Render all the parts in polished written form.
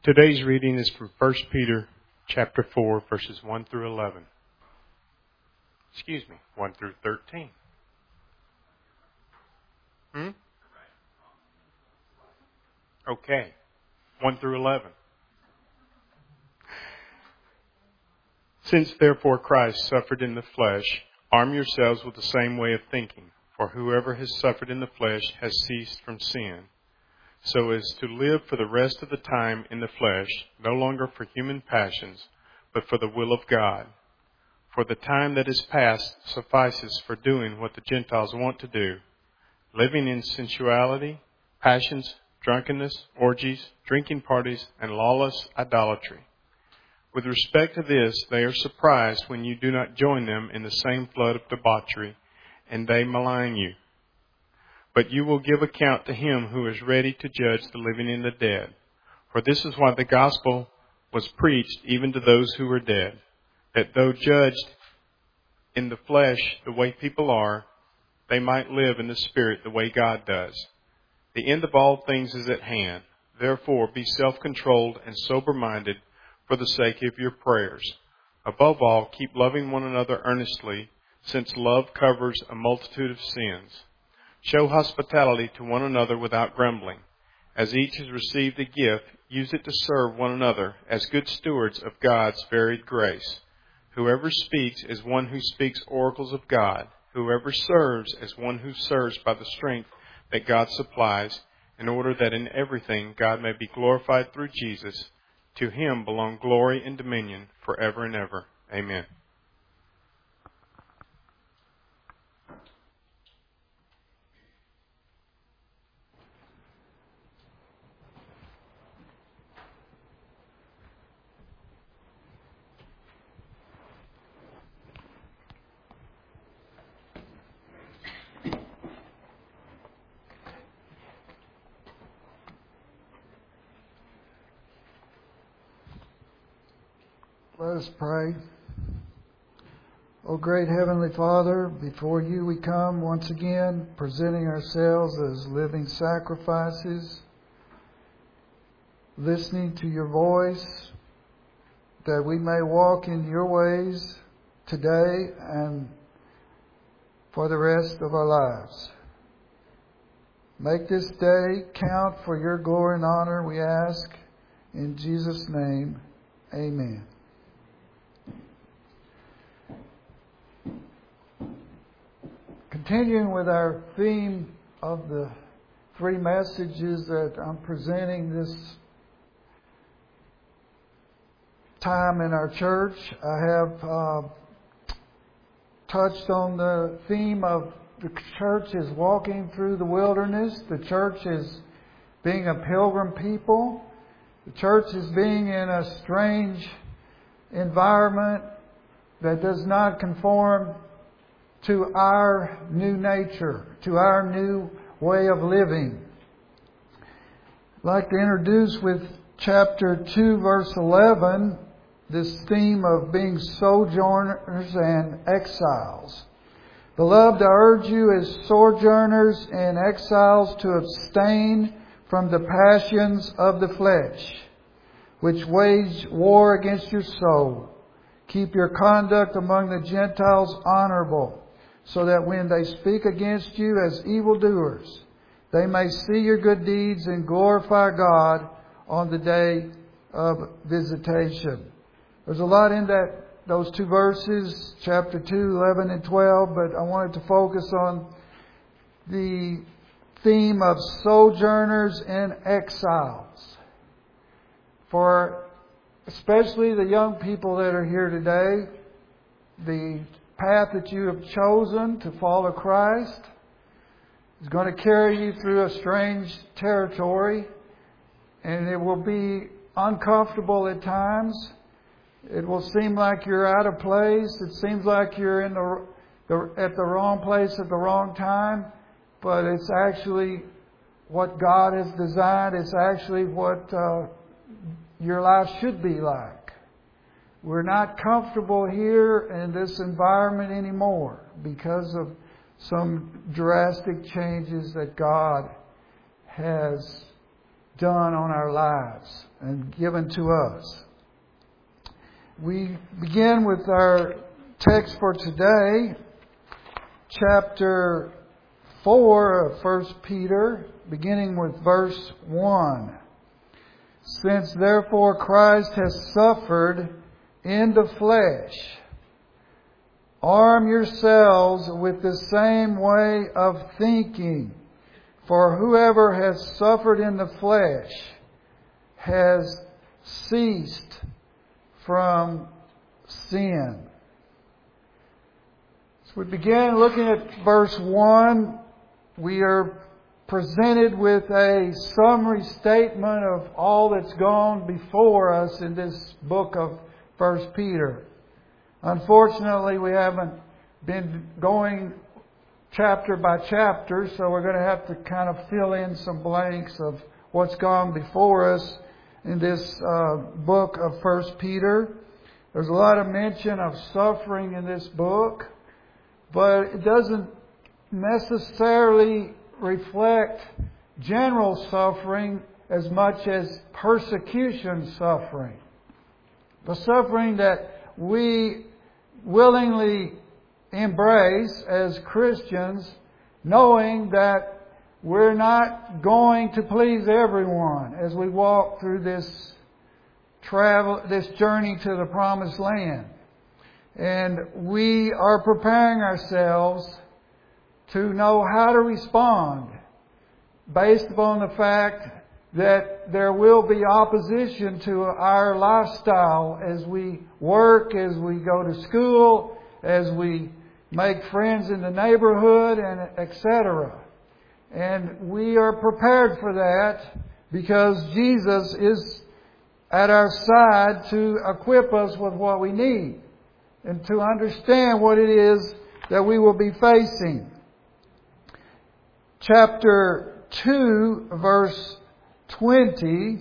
Today's reading is from 1 Peter chapter 4, verses 1 through 11. 1 through 13. Okay, 1 through 11. Since therefore Christ suffered in the flesh, arm yourselves with the same way of thinking. For whoever has suffered in the flesh has ceased from sin, so as to live for the rest of the time in the flesh, no longer for human passions, but for the will of God. For the time that is past suffices for doing what the Gentiles want to do, living in sensuality, passions, drunkenness, orgies, drinking parties, and lawless idolatry. With respect to this, they are surprised when you do not join them in the same flood of debauchery, and they malign you. But you will give account to him who is ready to judge the living and the dead. For this is why the gospel was preached even to those who are dead, that though judged in the flesh the way people are, they might live in the spirit the way God does. The end of all things is at hand. Therefore, be self-controlled and sober-minded for the sake of your prayers. Above all, keep loving one another earnestly, since love covers a multitude of sins. Show hospitality to one another without grumbling. As each has received a gift, use it to serve one another as good stewards of God's varied grace. Whoever speaks is one who speaks oracles of God. Whoever serves is one who serves by the strength that God supplies, in order that in everything God may be glorified through Jesus. To him belong glory and dominion forever and ever. Amen. Let us pray. O great Heavenly Father, before you we come once again, presenting ourselves as living sacrifices, listening to your voice, that we may walk in your ways today and for the rest of our lives. Make this day count for your glory and honor, we ask. In Jesus' name, amen. Continuing with our theme of the three messages that I'm presenting this time in our church, I have touched on the theme of the church is walking through the wilderness. The church is being a pilgrim people. The church is being in a strange environment that does not conform to our new nature, to our new way of living. I'd like to introduce with chapter 2, verse 11, this theme of being sojourners and exiles. Beloved, I urge you as sojourners and exiles to abstain from the passions of the flesh, which wage war against your soul. Keep your conduct among the Gentiles honorable, so that when they speak against you as evildoers, they may see your good deeds and glorify God on the day of visitation. There's a lot in those two verses, chapter 2, 11 and 12, but I wanted to focus on the theme of sojourners and exiles. For especially the young people that are here today, the path that you have chosen to follow Christ is going to carry you through a strange territory, and it will be uncomfortable at times. It will seem like you're out of place. It seems like you're in at the wrong place at the wrong time, but it's actually what God has designed. It's actually what your life should be like. We're not comfortable here in this environment anymore because of some drastic changes that God has done on our lives and given to us. We begin with our text for today, chapter 4 of 1 Peter, beginning with verse 1. Since therefore Christ has suffered in the flesh, arm yourselves with the same way of thinking. For whoever has suffered in the flesh has ceased from sin. So we began looking at verse 1. We are presented with a summary statement of all that's gone before us in this book of 1 Peter. Unfortunately, we haven't been going chapter by chapter, so we're going to have to kind of fill in some blanks of what's gone before us in this book of 1 Peter. There's a lot of mention of suffering in this book, but it doesn't necessarily reflect general suffering as much as persecution suffering. The suffering that we willingly embrace as Christians, knowing that we're not going to please everyone as we walk through this journey to the promised land. And we are preparing ourselves to know how to respond based upon the fact that there will be opposition to our lifestyle as we work, as we go to school, as we make friends in the neighborhood, and etc. And we are prepared for that because Jesus is at our side to equip us with what we need and to understand what it is that we will be facing. Chapter 2, verse 20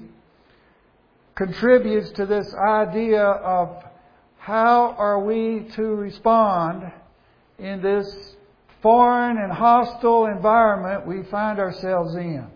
contributes to this idea of how are we to respond in this foreign and hostile environment we find ourselves in.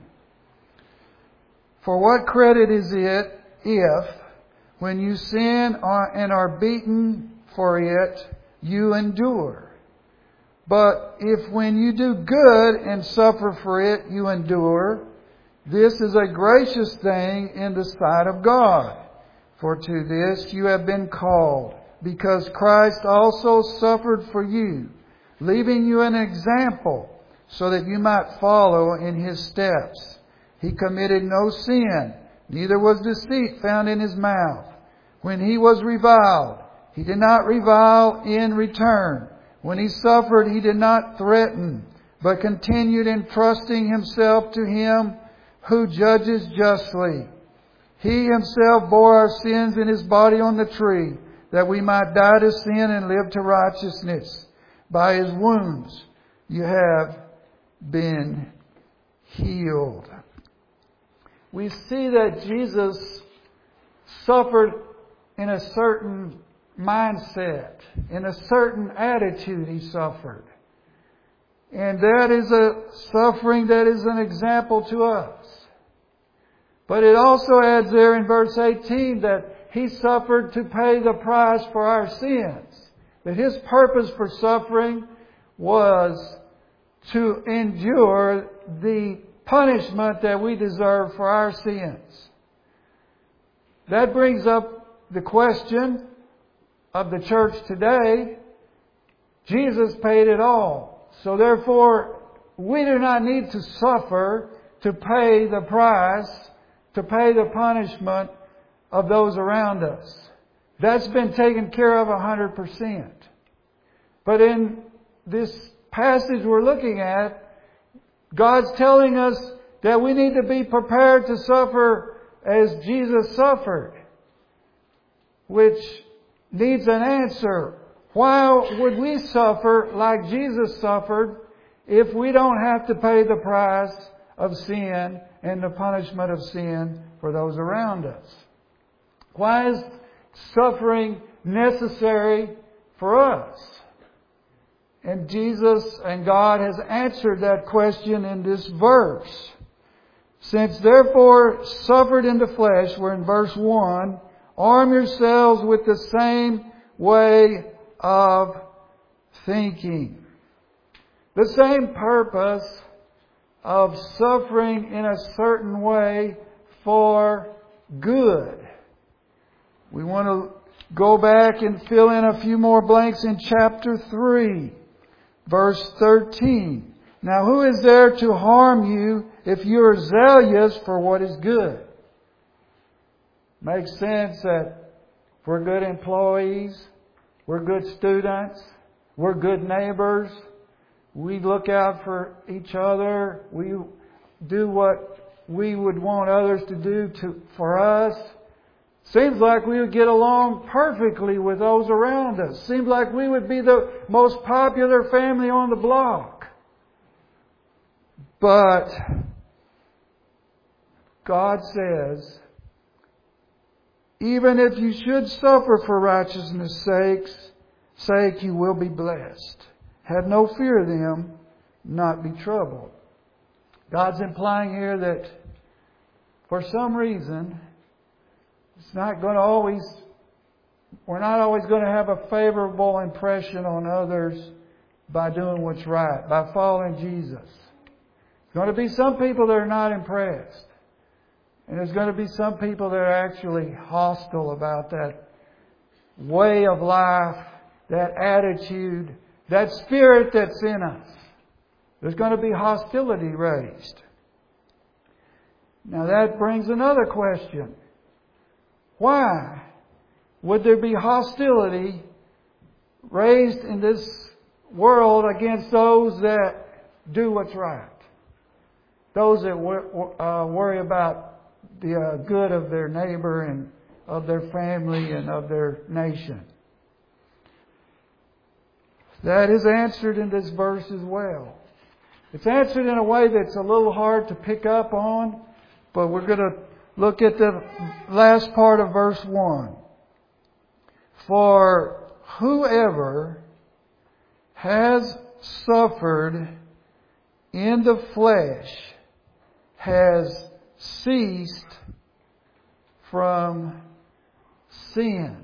For what credit is it if, when you sin and are beaten for it, you endure? But if when you do good and suffer for it, you endure, this is a gracious thing in the sight of God. For to this you have been called, because Christ also suffered for you, leaving you an example, so that you might follow in His steps. He committed no sin, neither was deceit found in His mouth. When He was reviled, He did not revile in return. When He suffered, He did not threaten, but continued entrusting Himself to Him who judges justly. He Himself bore our sins in His body on the tree, that we might die to sin and live to righteousness. By His wounds you have been healed. We see that Jesus suffered in a certain mindset, in a certain attitude He suffered. And that is a suffering that is an example to us. But it also adds there in verse 18 that He suffered to pay the price for our sins. That His purpose for suffering was to endure the punishment that we deserve for our sins. That brings up the question of the church today. Jesus paid it all. So therefore, we do not need to suffer to pay the price, to pay the punishment of those around us. That's been taken care of 100%. But in this passage we're looking at, God's telling us that we need to be prepared to suffer as Jesus suffered, which needs an answer. Why would we suffer like Jesus suffered if we don't have to pay the price of sin and the punishment of sin for those around us? Why is suffering necessary for us? And Jesus and God has answered that question in this verse. Since therefore suffered in the flesh, we're in verse 1, arm yourselves with the same way of thinking. The same purpose of suffering in a certain way for good. We want to go back and fill in a few more blanks in chapter 3, verse 13. Now who is there to harm you if you are zealous for what is good? Makes sense that if we're good employees, we're good students, we're good neighbors, we look out for each other, we do what we would want others to do for us. Seems like we would get along perfectly with those around us. Seems like we would be the most popular family on the block. But God says, even if you should suffer for righteousness' sake, you will be blessed. Have no fear of them, not be troubled. God's implying here that for some reason, we're not always going to have a favorable impression on others by doing what's right, by following Jesus. There's going to be some people that are not impressed. And there's going to be some people that are actually hostile about that way of life, that attitude, that spirit that's in us. There's going to be hostility raised. Now that brings another question. Why would there be hostility raised in this world against those that do what's right? Those that worry about the good of their neighbor and of their family and of their nation. That is answered in this verse as well. It's answered in a way that's a little hard to pick up on, but we're going to look at the last part of verse 1. For whoever has suffered in the flesh has ceased from sin.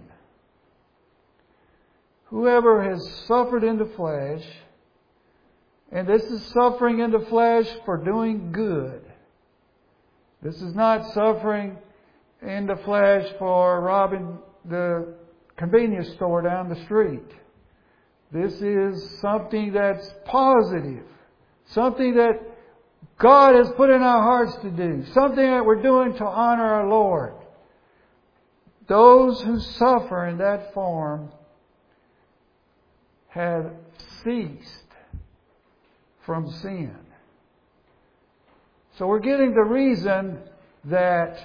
Whoever has suffered in the flesh, and this is suffering in the flesh for doing good. This is not suffering in the flesh for robbing the convenience store down the street. This is something that's positive. Something that God has put in our hearts to do. Something that we're doing to honor our Lord. Those who suffer in that form have ceased from sin. So we're getting the reason that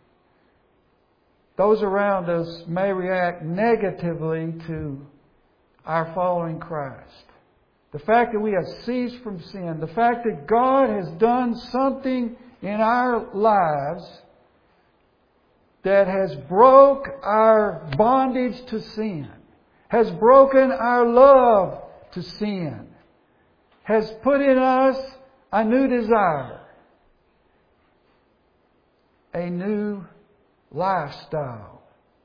those around us may react negatively to our following Christ. The fact that we have ceased from sin. The fact that God has done something in our lives that has broke our bondage to sin. Has broken our love to sin. Has put in us a new desire. A new lifestyle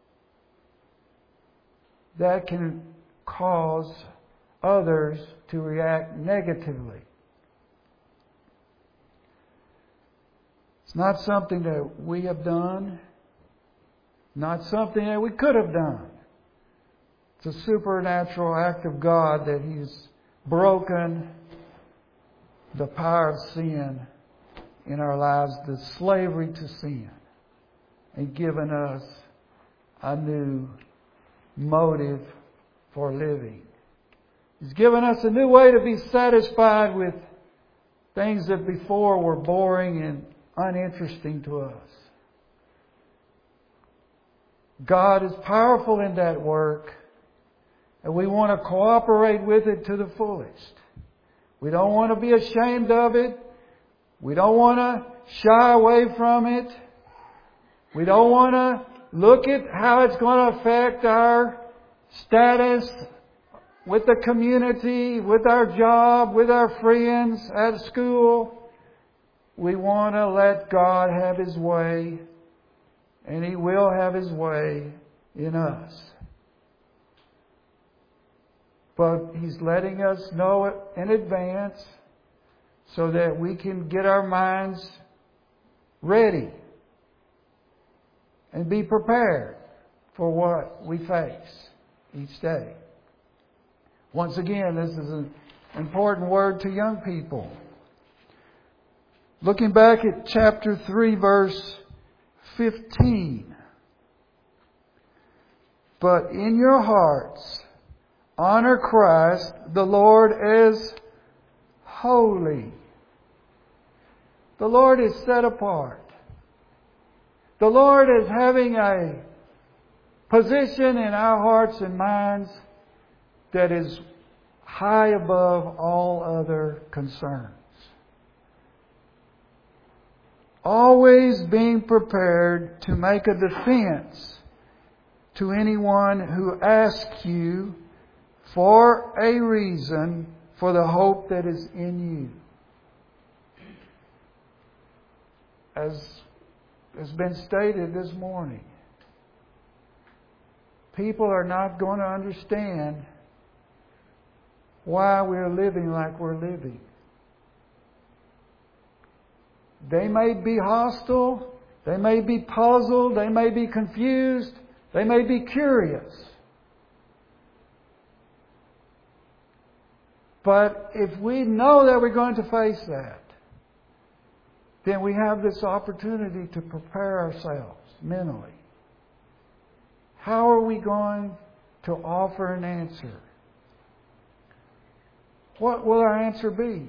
that can cause others to react negatively. It's not something that we have done, not something that we could have done. It's a supernatural act of God that He's broken the power of sin in our lives, the slavery to sin, and given us a new motive for living. He's given us a new way to be satisfied with things that before were boring and uninteresting to us. God is powerful in that work, and we want to cooperate with it to the fullest. We don't want to be ashamed of it. We don't want to shy away from it. We don't want to look at how it's going to affect our status with the community, with our job, with our friends at school. we want to let God have His way, and He will have His way in us. But He's letting us know it in advance so that we can get our minds ready and be prepared for what we face each day. Once again, this is an important word to young people. Looking back at chapter 3, verse 15. But in your hearts, honor Christ the Lord as holy. The Lord is set apart. The Lord is having a position in our hearts and minds that is high above all other concerns. Always being prepared to make a defense to anyone who asks you for a reason for the hope that is in you. As has been stated this morning, people are not going to understand why we're living like we're living. They may be hostile, they may be puzzled, they may be confused, they may be curious. But if we know that we're going to face that, then we have this opportunity to prepare ourselves mentally. How are we going to offer an answer? What will our answer be?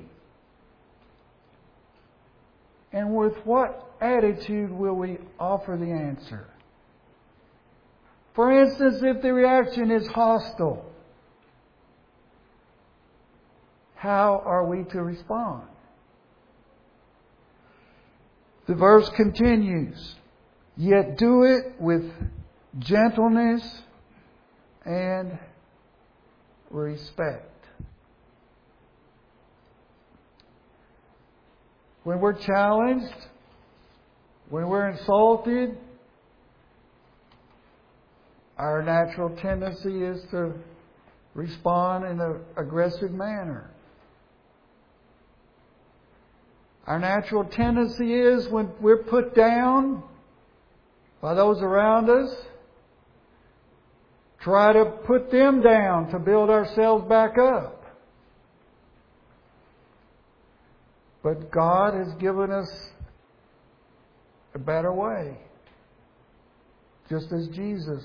And with what attitude will we offer the answer? For instance, if the reaction is hostile, how are we to respond? The verse continues, yet do it with gentleness and respect. When we're challenged, when we're insulted, our natural tendency is to respond in an aggressive manner. Our natural tendency is when we're put down by those around us, try to put them down to build ourselves back up. But God has given us a better way. Just as Jesus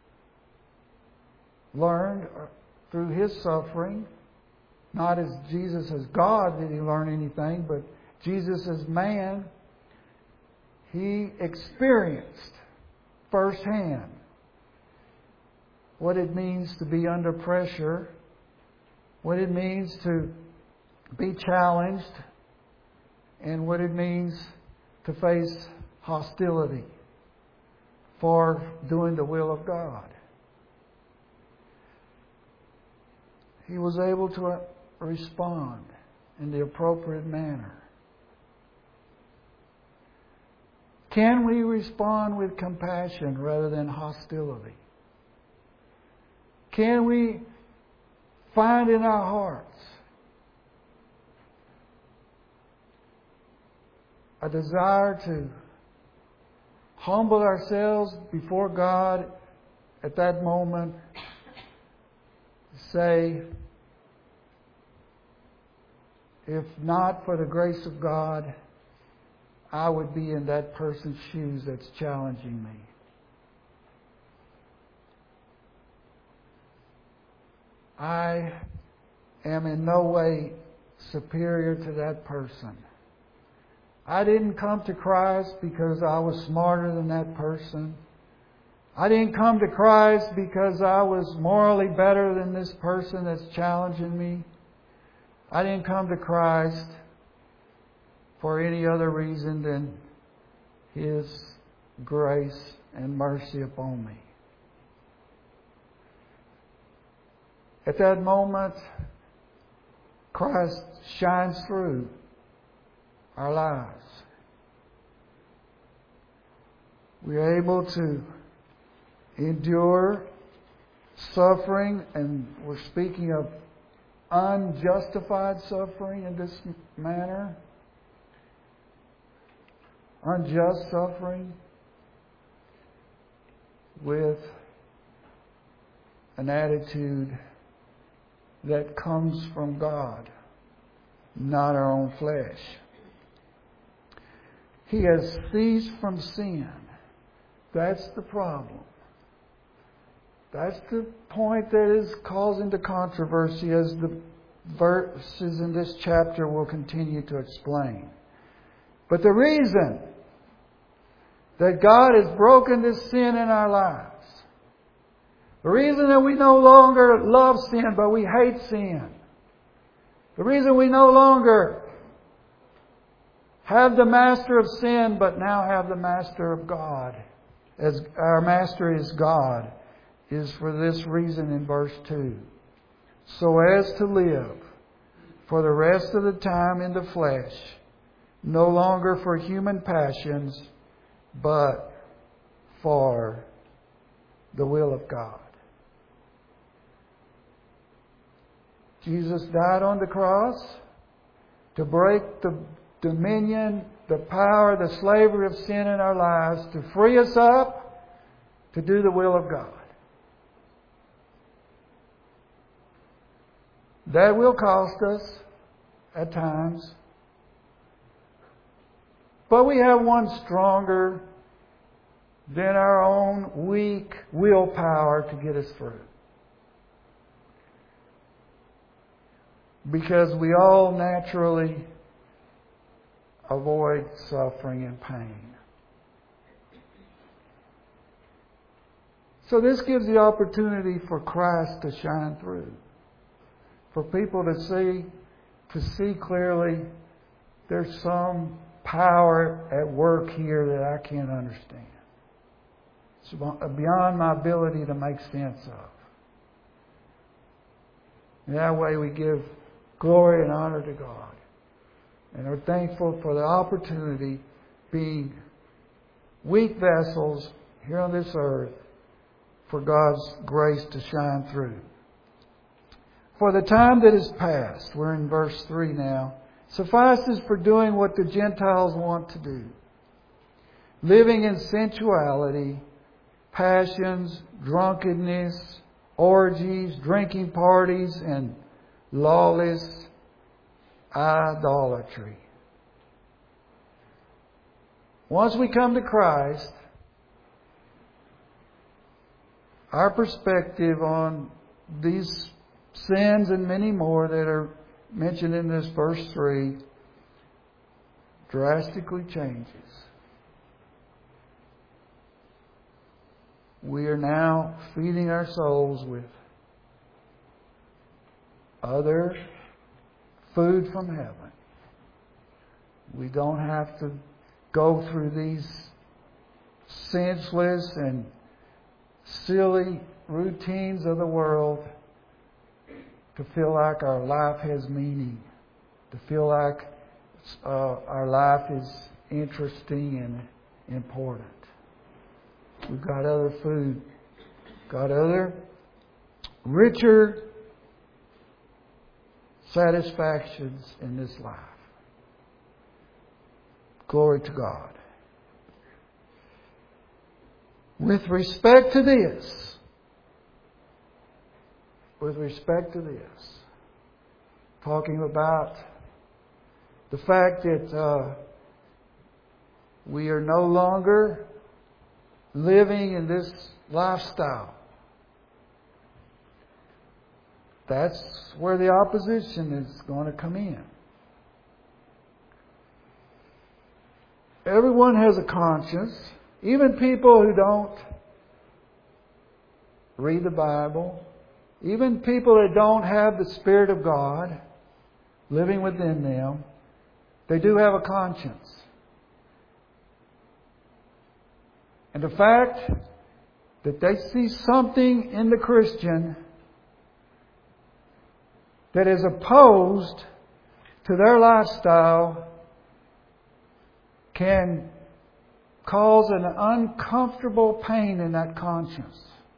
learned through His suffering, not as Jesus as God did He learn anything, but Jesus as man, He experienced firsthand what it means to be under pressure, what it means to be challenged, and what it means to face hostility for doing the will of God. He was able to respond in the appropriate manner. Can we respond with compassion rather than hostility? Can we find in our hearts a desire to humble ourselves before God at that moment, say, if not for the grace of God, I would be in that person's shoes that's challenging me. I am in no way superior to that person. I didn't come to Christ because I was smarter than that person. I didn't come to Christ because I was morally better than this person that's challenging me. I didn't come to Christ for any other reason than His grace and mercy upon me. At that moment, Christ shines through our lives. We are able to endure suffering, and we're speaking of unjustified suffering in this manner. Unjust suffering with an attitude that comes from God, not our own flesh. He has ceased from sin. That's the problem. That's the point that is causing the controversy, as the verses in this chapter will continue to explain. But the reason that God has broken this sin in our lives, the reason that we no longer love sin but we hate sin, the reason we no longer have the master of sin but now have the master of God, as our master is God, is for this reason in verse 2. So as to live for the rest of the time in the flesh, no longer for human passions, but for the will of God. Jesus died on the cross to break the dominion, the power, the slavery of sin in our lives, to free us up to do the will of God. That will cost us at times. But we have one stronger than our own weak willpower to get us through. Because we all naturally avoid suffering and pain. So this gives the opportunity for Christ to shine through. For people to see clearly there's some power at work here that I can't understand. It's beyond my ability to make sense of. And that way we give glory and honor to God. And are thankful for the opportunity, being weak vessels here on this earth, for God's grace to shine through. For the time that is past, we're in verse 3 now, suffices for doing what the Gentiles want to do. Living in sensuality, passions, drunkenness, orgies, drinking parties, and lawless idolatry. Once we come to Christ, our perspective on these sins and many more that are mentioned in this verse 3 drastically changes. We are now feeding our souls with other food from heaven. We don't have to go through these senseless and silly routines of the world to feel like our life has meaning, to feel like our life is interesting and important. We've got other food, got other richer satisfactions in this life. Glory to God. With respect to this, talking about the fact that we are no longer living in this lifestyle. That's where the opposition is going to come in. Everyone has a conscience. Even people who don't read the Bible, even people that don't have the Spirit of God living within them, they do have a conscience. And the fact that they see something in the Christian that is opposed to their lifestyle can cause an uncomfortable pain in that conscience.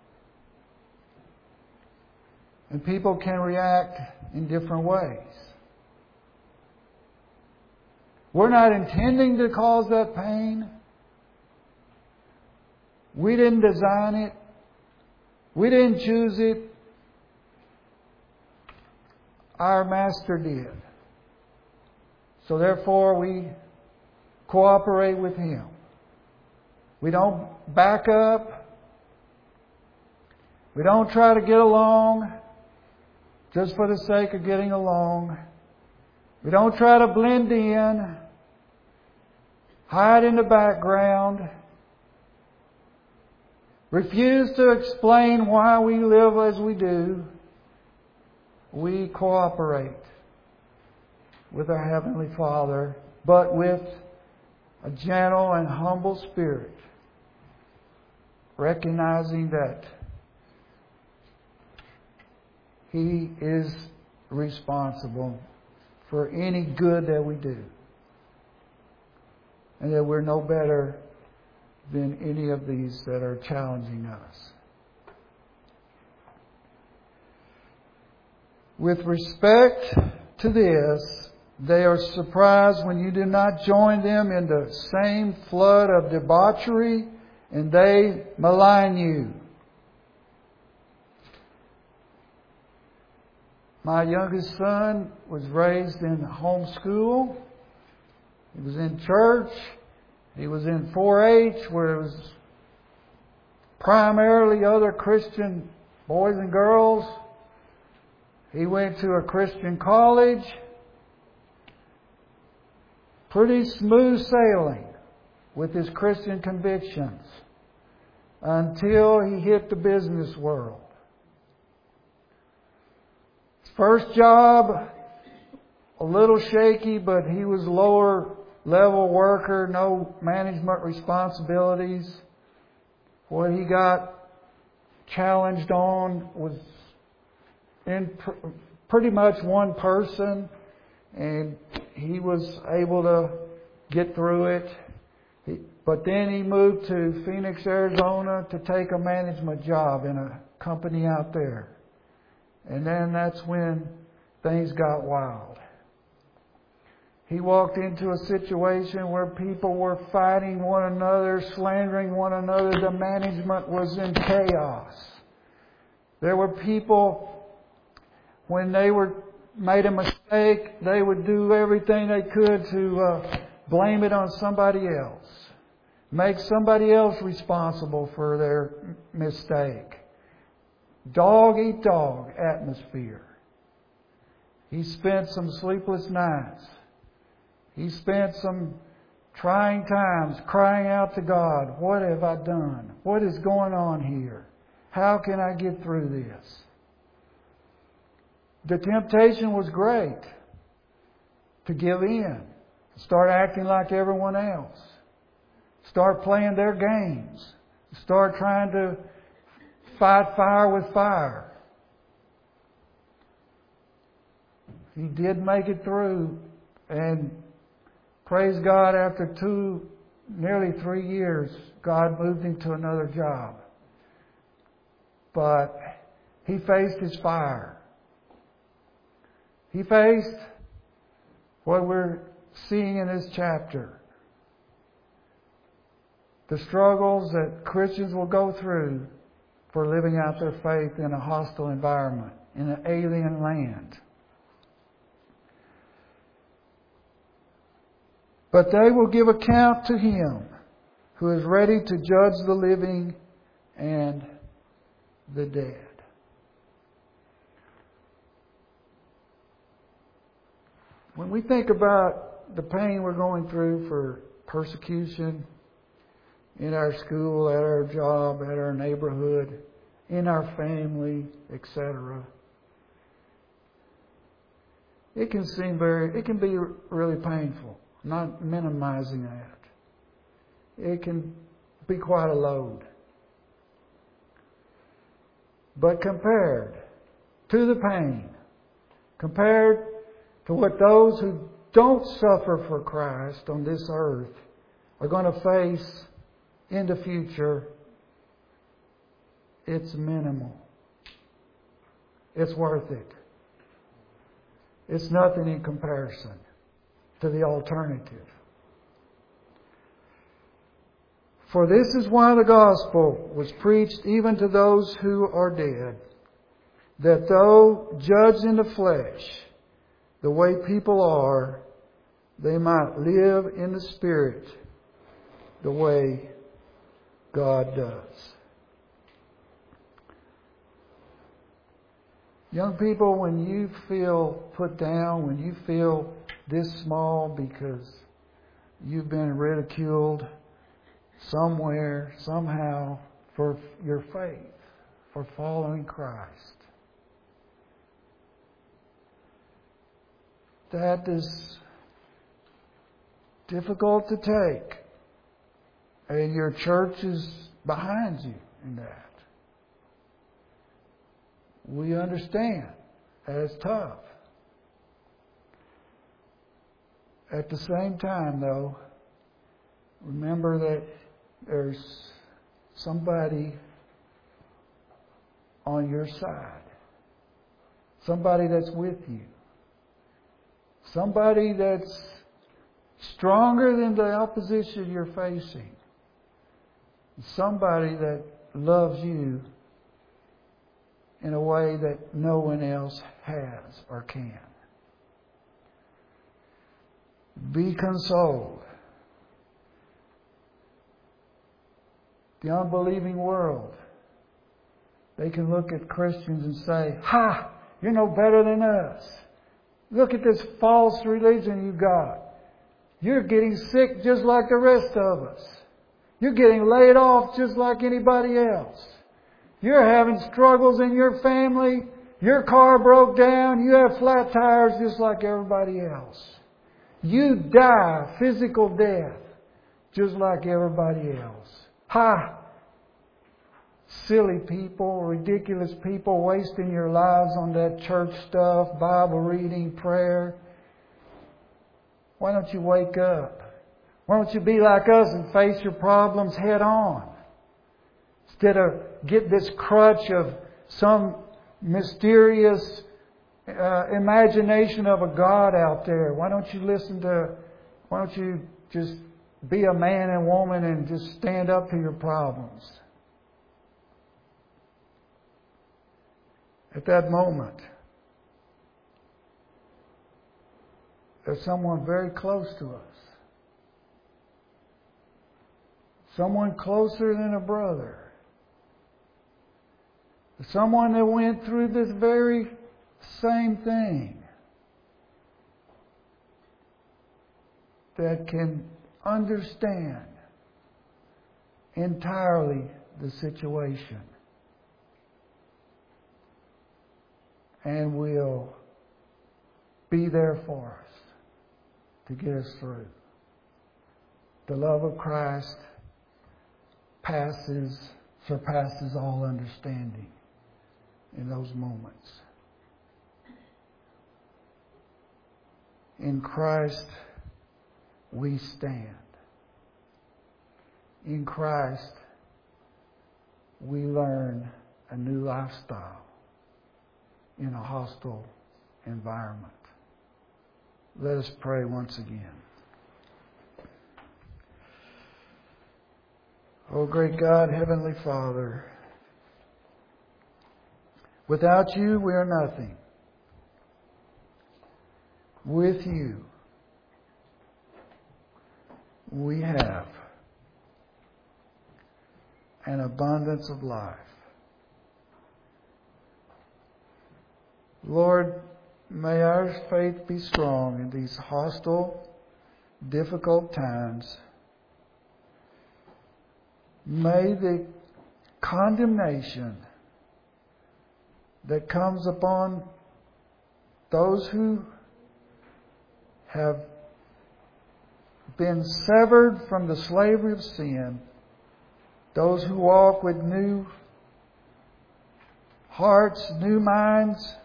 And people can react in different ways. We're not intending to cause that pain. We didn't design it. We didn't choose it. Our Master did. So therefore we cooperate with Him. We don't back up. We don't try to get along just for the sake of getting along. We don't try to blend in, hide in the background, refuse to explain why we live as we do. We cooperate with our Heavenly Father, but with a gentle and humble spirit, recognizing that He is responsible for any good that we do, and that we're no better than any of these that are challenging us. With respect to this, they are surprised when you do not join them in the same flood of debauchery, and they malign you. My youngest son was raised in homeschool. He was in church. He was in 4-H, where it was primarily other Christian boys and girls. He went to a Christian college. Pretty smooth sailing with his Christian convictions until he hit the business world. His first job, a little shaky, but he was lower level worker, no management responsibilities. What he got challenged on was in pretty much one person, and he was able to get through it. But then he moved to Phoenix, Arizona to take a management job in a company out there. And then that's when things got wild. He walked into a situation where people were fighting one another, slandering one another. The management was in chaos. There were people, when they made a mistake, they would do everything they could to blame it on somebody else. Make somebody else responsible for their mistake. Dog eat dog atmosphere. He spent some sleepless nights. He spent some trying times crying out to God, what have I done? What is going on here? How can I get through this? The temptation was great to give in, start acting like everyone else, start playing their games, start trying to fight fire with fire. He did make it through, and praise God, after nearly 3 years, God moved him to another job. But he faced his fire. He faced what we're seeing in this chapter. The struggles that Christians will go through for living out their faith in a hostile environment, in an alien land. But they will give account to Him who is ready to judge the living and the dead. When we think about the pain we're going through for persecution in our school, at our job, at our neighborhood, in our family, etc., it can be really painful. I'm not minimizing that. It can be quite a load. But compared to the pain, compared to what those who don't suffer for Christ on this earth are going to face in the future, it's minimal. It's worth it. It's nothing in comparison to the alternative. For this is why the gospel was preached even to those who are dead, that though judged in the flesh, the way people are, they might live in the Spirit the way God does. Young people, when you feel put down, when you feel this small because you've been ridiculed somewhere, somehow, for your faith, for following Christ, that is difficult to take. And your church is behind you in that. We understand that it's tough. At the same time, though, remember that there's somebody on your side. Somebody that's with you. Somebody that's stronger than the opposition you're facing. Somebody that loves you in a way that no one else has or can. Be consoled. The unbelieving world, they can look at Christians and say, "Ha! You're no better than us. Look at this false religion you got. You're getting sick just like the rest of us. You're getting laid off just like anybody else. You're having struggles in your family. Your car broke down. You have flat tires just like everybody else. You die physical death just like everybody else. Ha! Silly people, ridiculous people wasting your lives on that church stuff, Bible reading, prayer. Why don't you wake up? Why don't you be like us and face your problems head on? Instead of get this crutch of some mysterious imagination of a God out there. Why don't you just be a man and woman and just stand up to your problems? At that moment, there's someone very close to us. Someone closer than a brother. Someone that went through this very same thing. That can understand entirely the situation. And will be there for us to get us through. The love of Christ surpasses all understanding in those moments. In Christ we stand. In Christ we learn a new lifestyle in a hostile environment. Let us pray once again. Oh, great God, Heavenly Father, without you we are nothing. With you we have an abundance of life. Lord, may our faith be strong in these hostile, difficult times. May the condemnation that comes upon those who have been severed from the slavery of sin, those who walk with new hearts, new minds,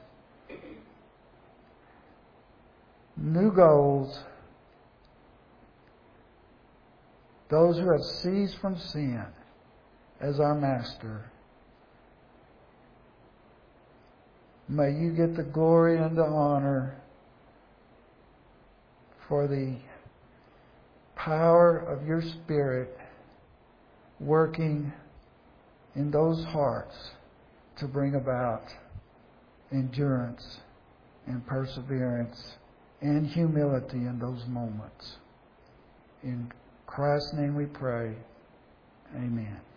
new goals, those who have ceased from sin as our Master. May you get the glory and the honor for the power of your Spirit working in those hearts to bring about endurance and perseverance and humility in those moments. In Christ's name we pray. Amen.